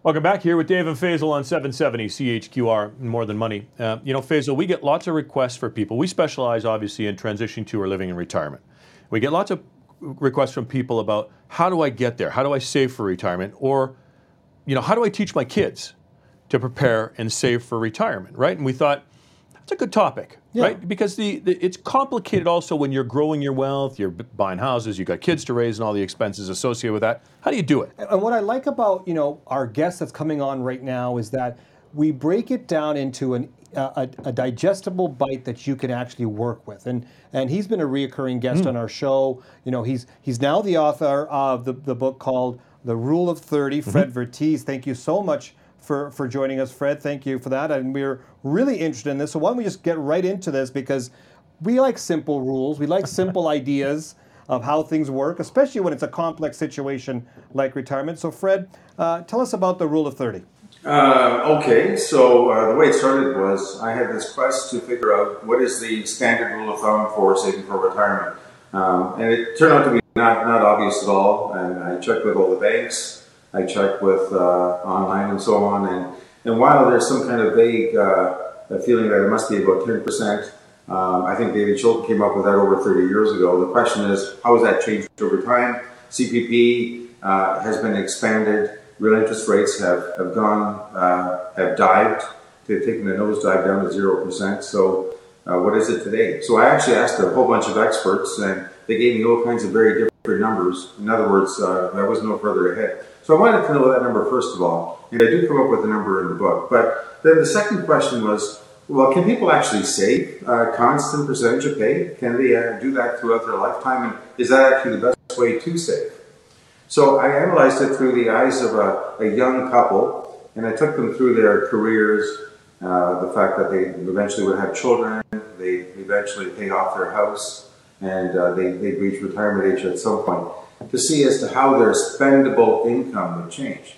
Welcome back here with Dave and Faisal on 770 CHQR, More Than Money. Faisal, we get lots of requests for people. We specialize, obviously, in transitioning to or living in retirement. We get lots of requests from people about how do I get there? How do I save for retirement? Or, how do I teach my kids to prepare and save for retirement, right? And we thought, that's a good topic, right? Because it's complicated also when you're growing your wealth, you're buying houses, you've got kids to raise and all the expenses associated with that. How do you do it? And what I like about, our guest that's coming on right now is that we break it down into a digestible bite that you can actually work with. And he's been a reoccurring guest on our show. He's now the author of the book called The Rule of 30, Fred Verties. Thank you so much for joining us, Fred. Thank you for that. And we're really interested in this. So why don't we just get right into this, because we like simple rules. We like simple ideas of how things work, especially when it's a complex situation like retirement. So Fred, tell us about the Rule of 30. Okay, so the way it started was I had this quest to figure out what is the standard rule of thumb for saving for retirement. And it turned out to be not obvious at all. And I checked with all the banks. I checked with online and so on, and while there's some kind of vague feeling that it must be about 10%, I think David Chilton came up with that over 30 years ago. The question is, how has that changed over time? CPP has been expanded. Real interest rates have dived. They've taken a nosedive down to 0%. So what is it today? So I actually asked a whole bunch of experts, and they gave me all kinds of very different numbers. In other words, I was no further ahead. So I wanted to know that number first of all, and I do come up with a number in the book. But then the second question was, well, can people actually save a constant percentage of pay? Can they do that throughout their lifetime? And is that actually the best way to save? So I analyzed it through the eyes of a young couple, and I took them through their careers, the fact that they eventually would have children, they eventually pay off their house, and they'd reach retirement age at some point, to see as to how their spendable income would change.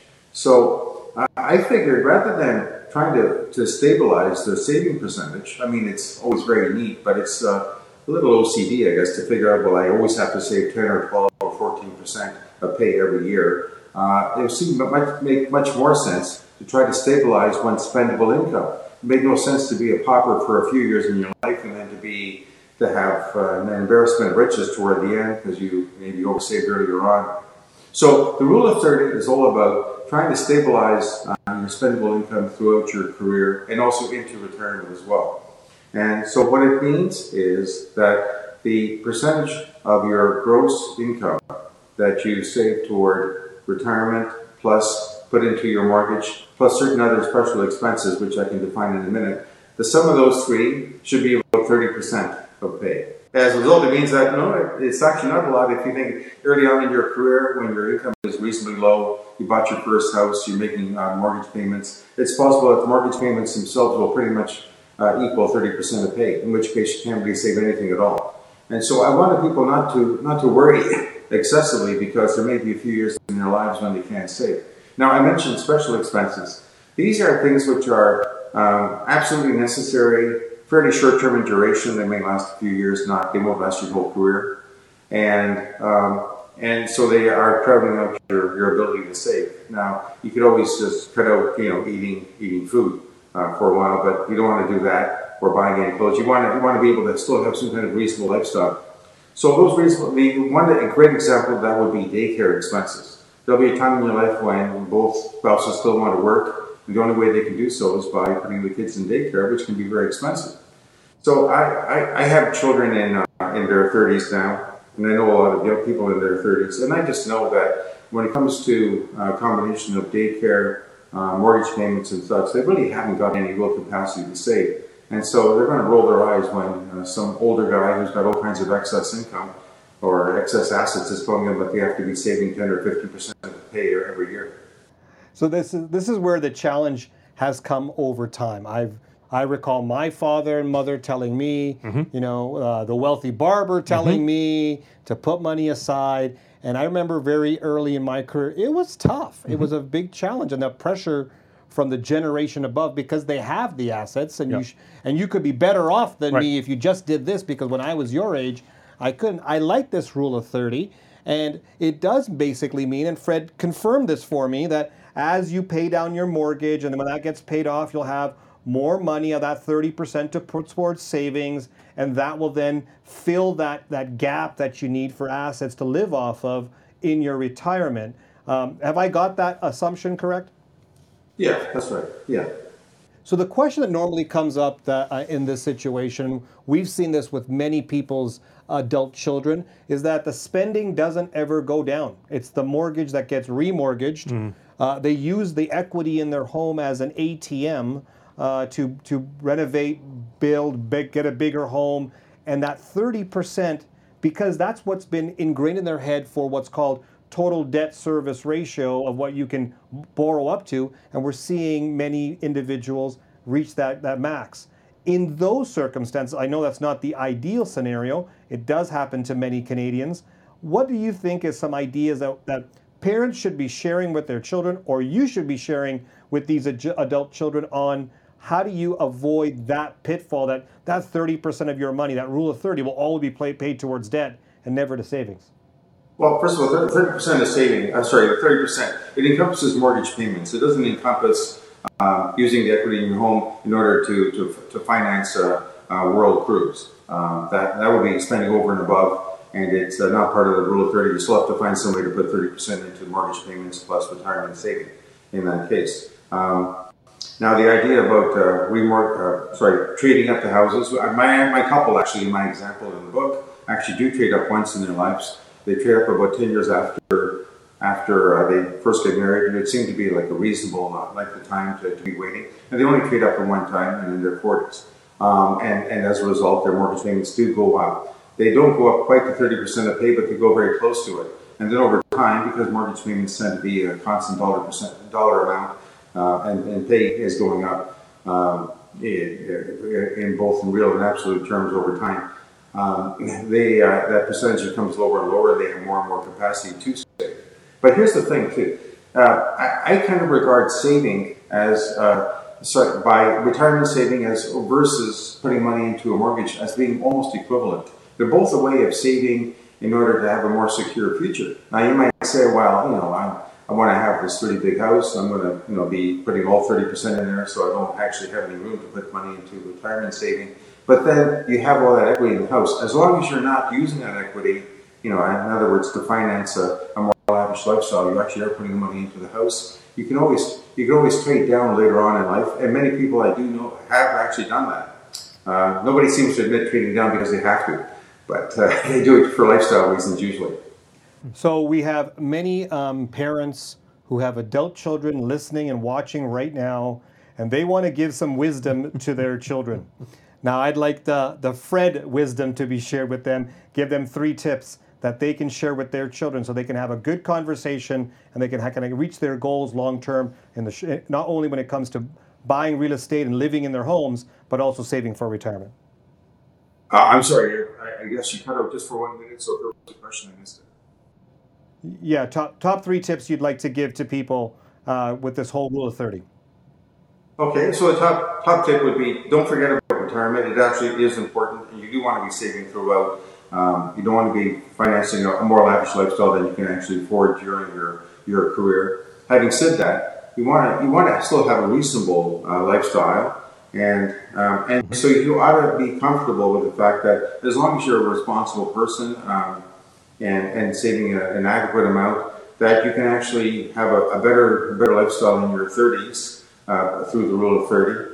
So I figured rather than trying to stabilize the saving percentage, I mean, it's always very neat, but it's a little OCD, I guess, to figure out, well, I always have to save 10 or 12 or 14% of pay every year. It seemed to make much more sense to try to stabilize one's spendable income. It made no sense to be a pauper for a few years in your life and then to have an embarrassment of riches toward the end because you maybe oversaved earlier on. So the Rule of 30 is all about trying to stabilize your spendable income throughout your career and also into retirement as well. And so what it means is that the percentage of your gross income that you save toward retirement plus put into your mortgage plus certain other special expenses, which I can define in a minute, the sum of those three should be about 30% of pay. As a result, it means that it's actually not a lot. If you think early on in your career, when your income is reasonably low, you bought your first house, you're making mortgage payments, it's possible that the mortgage payments themselves will pretty much equal 30% of pay, in which case you can't really save anything at all. And so I wanted people not to worry excessively because there may be a few years in their lives when they can't save. Now, I mentioned special expenses. These are things which are absolutely necessary, fairly short-term in duration. They may last a few years, they won't last your whole career. And so they are crowding out your ability to save. Now, you could always just cut out, eating food for a while, but you don't want to do that, or buying any clothes. You want to be able to still have some kind of reasonable lifestyle. So a great example of that would be daycare expenses. There'll be a time in your life when both spouses still want to work. The only way they can do so is by putting the kids in daycare, which can be very expensive. So I have children in their 30s now, and I know a lot of young people in their 30s, and I just know that when it comes to a combination of daycare, mortgage payments and such, they really haven't got any real capacity to save. And so they're going to roll their eyes when some older guy who's got all kinds of excess income or excess assets is telling them that they have to be saving 10 or 15% of the pay every year. So this is where the challenge has come over time. I recall my father and mother telling me, the wealthy barber telling me to put money aside. And I remember very early in my career, it was tough. It was a big challenge, and the pressure from the generation above, because they have the assets, and you could be better off than me if you just did this, because when I was your age, I couldn't. I like this Rule of 30, and it does basically mean, and Fred confirmed this for me, that as you pay down your mortgage, and then when that gets paid off, you'll have more money of that 30% to put towards savings, and that will then fill that gap that you need for assets to live off of in your retirement. Have I got that assumption correct? Yeah, that's right. Yeah. So the question that normally comes up in this situation, we've seen this with many people's adult children, is that the spending doesn't ever go down. It's the mortgage that gets remortgaged. They use the equity in their home as an ATM to renovate, build, get a bigger home. And that 30%, because that's what's been ingrained in their head for what's called total debt service ratio of what you can borrow up to, and we're seeing many individuals reach that max. In those circumstances, I know that's not the ideal scenario. It does happen to many Canadians. What do you think is some ideas that parents should be sharing with their children, or you should be sharing with these adult children, on how do you avoid that pitfall, that 30% of your money, that rule of 30, will always be paid towards debt and never to savings? Well, first of all, 30% of saving, 30%, it encompasses mortgage payments. It doesn't encompass using the equity in your home in order to finance a world cruise. That would be spending over and above, and it's not part of the rule of 30. You still have to find some way to put 30% into mortgage payments plus retirement saving in that case. Now, the idea about trading up the houses, my couple actually, in my example in the book, actually do trade up once in their lives. They trade up about 10 years after they first get married, and it seemed to be like a reasonable length of time to be waiting. And they only trade up at one time, and in their 40s. And as a result, their mortgage payments do go up. They don't go up quite to 30% of pay, but they go very close to it. And then over time, because mortgage payments tend to be a constant dollar amount, and pay is going up in both in real and absolute terms over time, that percentage becomes lower and lower. They have more and more capacity to save. But here's the thing too. I kind of regard saving as by retirement saving as versus putting money into a mortgage as being almost equivalent. They're both a way of saving in order to have a more secure future. Now you might say, well, I want to have this really big house. I'm going to be putting all 30% in there, so I don't actually have any room to put money into retirement saving. But then you have all that equity in the house. As long as you're not using that equity, in other words, to finance a more lavish lifestyle, you actually are putting the money into the house. You can always trade down later on in life, and many people I do know have actually done that. Nobody seems to admit trading down because they have to, but they do it for lifestyle reasons usually. So we have many parents who have adult children listening and watching right now, and they want to give some wisdom to their children. Now, I'd like the Fred wisdom to be shared with them. Give them 3 tips that they can share with their children so they can have a good conversation and they can reach their goals long term, not only when it comes to buying real estate and living in their homes, but also saving for retirement. I'm sorry, I guess you cut out just for 1 minute, so if there was a question, I missed it. Yeah, top 3 tips you'd like to give to people with this whole rule of 30. Okay, so the top tip would be, don't forget about retirement. It actually is important, and you do want to be saving throughout. You don't want to be financing a more lavish lifestyle than you can actually afford during your career. Having said that, you want to still have a reasonable lifestyle, and so you ought to be comfortable with the fact that as long as you're a responsible person and saving an adequate amount, that you can actually have a better lifestyle in your 30s. Through the rule of 30,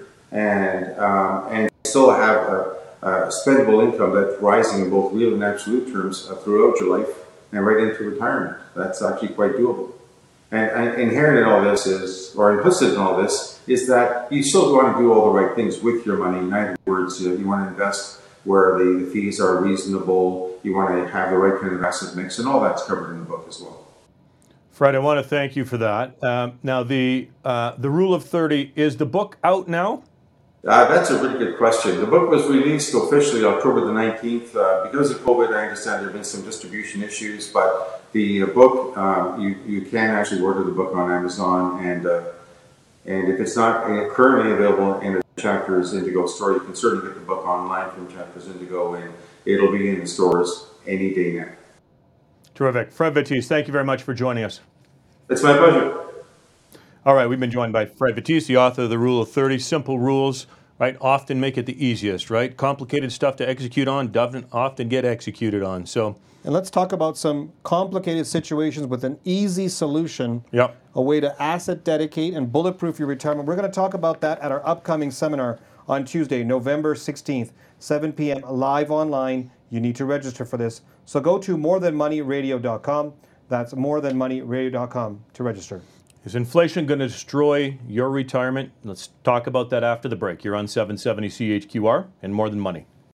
and still have a spendable income that's rising in both real and absolute terms throughout your life and right into retirement. That's actually quite doable. And inherent in all this or implicit in all this, is that you still want to do all the right things with your money. In other words, you want to invest where the fees are reasonable. You want to have the right kind of asset mix, and all that's covered in the book as well. Fred, I want to thank you for that. Now, the Rule of 30, is the book out now? That's a really good question. The book was released officially October the 19th. Because of COVID, I understand there have been some distribution issues, but the book, you can actually order the book on Amazon, and if it's not currently available in a Chapters Indigo store, you can certainly get the book online from Chapters Indigo, and it'll be in the stores any day now. Terrific. Fred Vittise, thank you very much for joining us. It's my pleasure. All right, we've been joined by Fred Batiste, the author of The Rule of 30. Simple rules, right, often make it the easiest, right? Complicated stuff to execute on doesn't often get executed on. So, And let's talk about some complicated situations with an easy solution, yep. a way to asset dedicate and bulletproof your retirement. We're going to talk about that at our upcoming seminar on Tuesday, November 16th, 7 p.m. live online. You need to register for this. So go to morethanmoneyradio.com. That's morethanmoneyradio.com to register. Is inflation going to destroy your retirement? Let's talk about that after the break. You're on 770 CHQR and More Than Money.